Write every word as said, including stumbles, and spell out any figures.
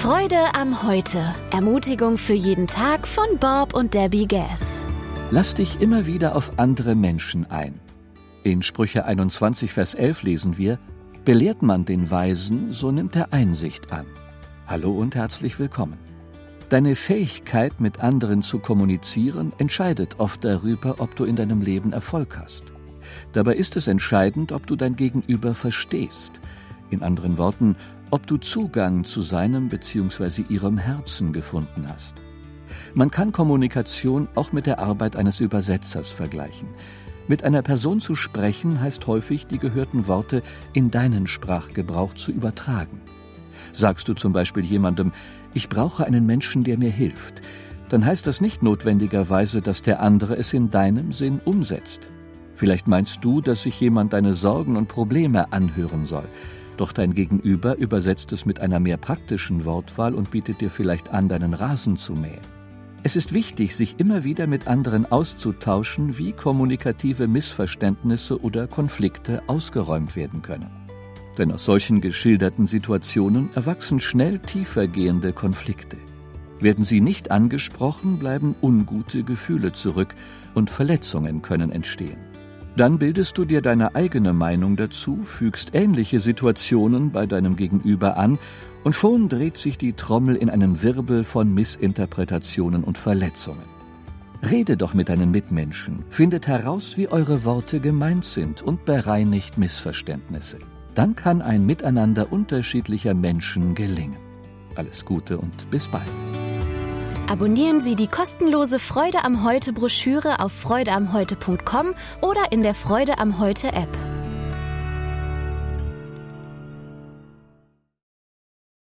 Freude am Heute. Ermutigung für jeden Tag von Bob und Debbie Gass. Lass dich immer wieder auf andere Menschen ein. In Sprüche einundzwanzig, Vers elf lesen wir: Belehrt man den Weisen, so nimmt er Einsicht an. Hallo und herzlich willkommen. Deine Fähigkeit, mit anderen zu kommunizieren, entscheidet oft darüber, ob du in deinem Leben Erfolg hast. Dabei ist es entscheidend, ob du dein Gegenüber verstehst. In anderen Worten, ob du Zugang zu seinem bzw. ihrem Herzen gefunden hast. Man kann Kommunikation auch mit der Arbeit eines Übersetzers vergleichen. Mit einer Person zu sprechen, heißt häufig, die gehörten Worte in deinen Sprachgebrauch zu übertragen. Sagst du zum Beispiel jemandem, ich brauche einen Menschen, der mir hilft, dann heißt das nicht notwendigerweise, dass der andere es in deinem Sinn umsetzt. Vielleicht meinst du, dass sich jemand deine Sorgen und Probleme anhören soll. Doch dein Gegenüber übersetzt es mit einer mehr praktischen Wortwahl und bietet dir vielleicht an, deinen Rasen zu mähen. Es ist wichtig, sich immer wieder mit anderen auszutauschen, wie kommunikative Missverständnisse oder Konflikte ausgeräumt werden können. Denn aus solchen geschilderten Situationen erwachsen schnell tiefergehende Konflikte. Werden sie nicht angesprochen, bleiben ungute Gefühle zurück und Verletzungen können entstehen. Dann bildest du dir deine eigene Meinung dazu, fügst ähnliche Situationen bei deinem Gegenüber an und schon dreht sich die Trommel in einem Wirbel von Missinterpretationen und Verletzungen. Rede doch mit deinen Mitmenschen, findet heraus, wie eure Worte gemeint sind und bereinigt Missverständnisse. Dann kann ein Miteinander unterschiedlicher Menschen gelingen. Alles Gute und bis bald. Abonnieren Sie die kostenlose Freude am Heute Broschüre auf freude am heute punkt com oder in der Freude am Heute App.